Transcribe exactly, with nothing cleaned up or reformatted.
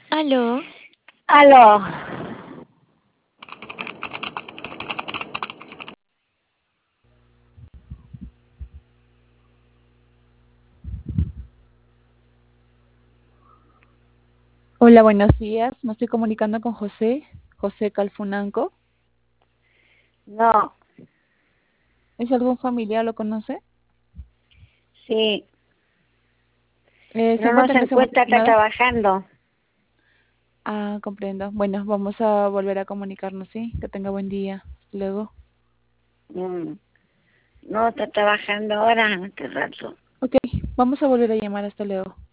Aló. Aló. Hola, buenos días. Me estoy comunicando con José, José Calfunanco. No, ¿Es algún familiar? ¿Lo conoce? sí, Eh, ¿se pero no encuentra se en ese momento encuentra, en está llamada? trabajando. Ah, comprendo. Bueno, vamos a volver a comunicarnos, ¿sí? Que tenga buen día. Hasta luego. Mm, No, está trabajando ahora, hace rato. Ok, vamos a volver a llamar. Hasta luego.